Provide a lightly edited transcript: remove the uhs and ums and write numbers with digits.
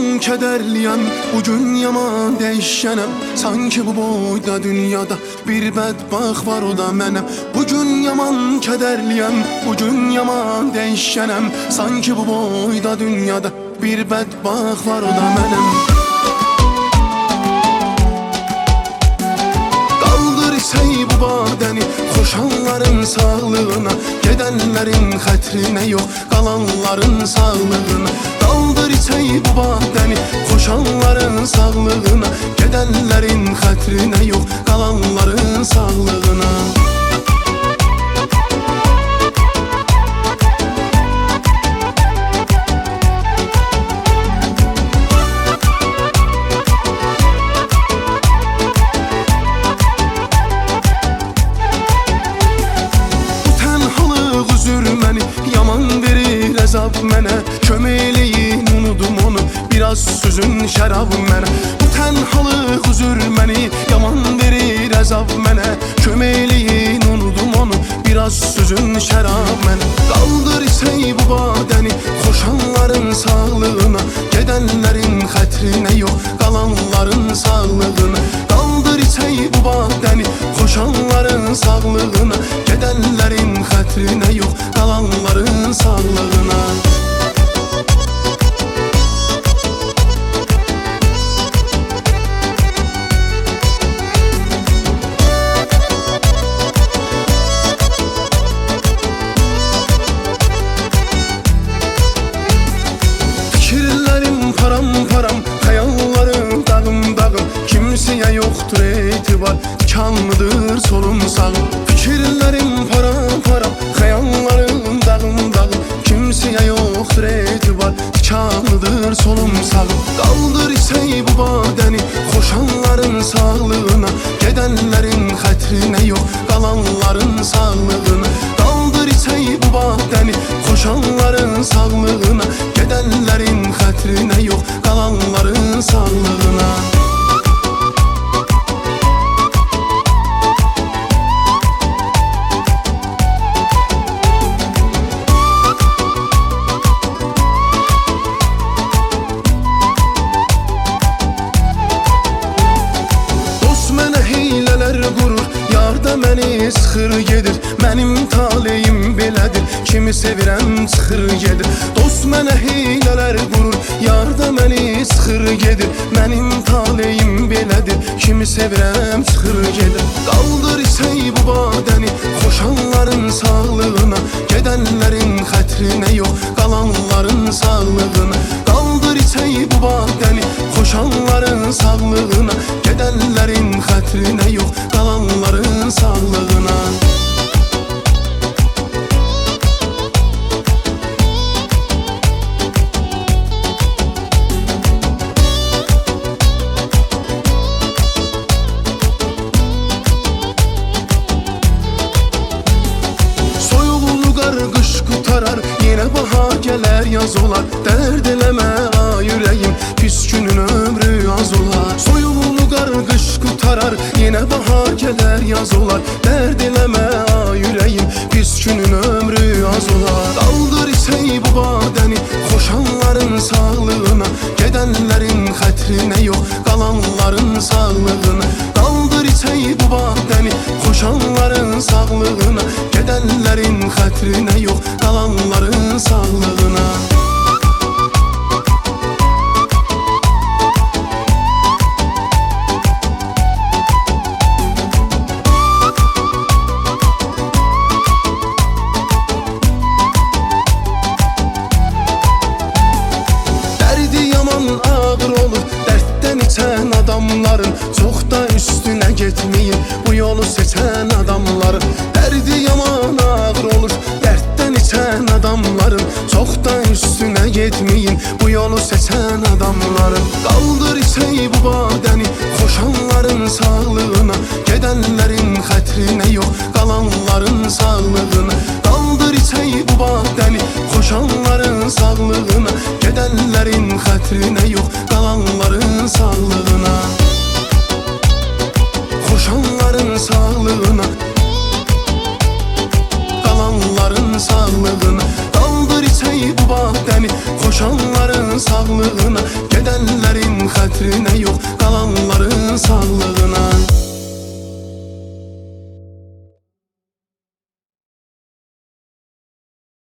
kədərliyəm, bugün yaman dəyişənəm. Sanki bu boyda dünyada bir bədbaxt var, o da mənəm. Bugün yaman kədərliyəm, bugün yaman dəyişənəm. Sanki bu boyda dünyada bir bədbaxt var, o da mənəm. Qaldır isey bu badəni xoşanların sağlığına, gedənlərin xətrinə yox, qalanların sağlığına. Qaldır isey bu badəni xoşanların sağlığına, gedənlərin xətrinə yox, qalanların sağlığına. Mənə kömək eləyin, unudum onu, biraz süzün şərab mənə. Bu tənhalıq üzür məni, yaman verir əzab mənə. Kömək eləyin, unudum onu, biraz süzün şərab mənə. Qaldır isey bu badəni xoşanların sağlığına, gedənlərin xətrinə yox, qalanların sağlığına. Qaldır isey bu badəni xoşanların sağlığına, gedənlərin xətrinə yox, qalanların sağlığına. Fikirlərim param-param, xəyallarım dağım-dağım. Kimsəyə yoxdur etibar, tikanlıdır solum sağım. Fikirlərim param-param, xəyallarım dağım-dağım. Kimsəyə yoxdur etibar, tikanlıdır solum sağım. Qaldır isey bu badəni xoşanların sağlığına, gedənlərin xətrinə yox, qalanların sağlığına. Qaldır isey bu badəni xoşanların sağlığına, gedənlərin xətrinə yox, qalanların sağlığına. Məni sıxır gedir, mənim taleyim belədir. Kimi sevirəm çıxır gedir, dost mənə heylələr qurur. Yarda məni sıxır gedir, mənim taleyim belədir. Kimi sevirəm çıxır gedir. Qaldır isey bu badəni xoşanların sağlığına, gedənlərin xətrinə yox, qalanların sağlığına. Qaldır isey bu badəni xoşanların sağlığına, gedənlərin xətrinə yox, qalanların sağlığına. Soyulur qar qış qutarar, yenə bahar gələr yaz olar. Dərd eləmə ay ürəyim, pis günün ömrü az olar. Soyulur qar qış qutarar, yenə bahar gələr yaz olar. Dərd eləmə ay ürəyim, pis günün ömrü az olar. Qaldır isey bu badəni xoşanların sağlığına, gedənlərin xətrinə yox, qalanların sağlığına. Qaldır isey bu badəni xoşanların sağlığına, gedənlərin xətrinə yox, qalanların sağlığına. Ağır olur dərddən içən adamların, çox da üstünə getməyin bu yolu seçən adamların. Dərdi yaman ağır olur dərddən içən adamların, çox da üstünə getməyin bu yolu seçən adamların. Qaldır isey bu badəni xoşanların sağlığına, gedənlərin xətrinə yox, qalanların sağlığına. Qaldır isey bu badəni xoşanların sağlığına, gedənlərin xətrinə yox, qalanların sağlığına. Xoşanların sağlığına, qalanların sağlığına. Qaldır içəyi bu badəni xoşanların sağlığına. gedənlərin xətrinə yox, qalanların sağ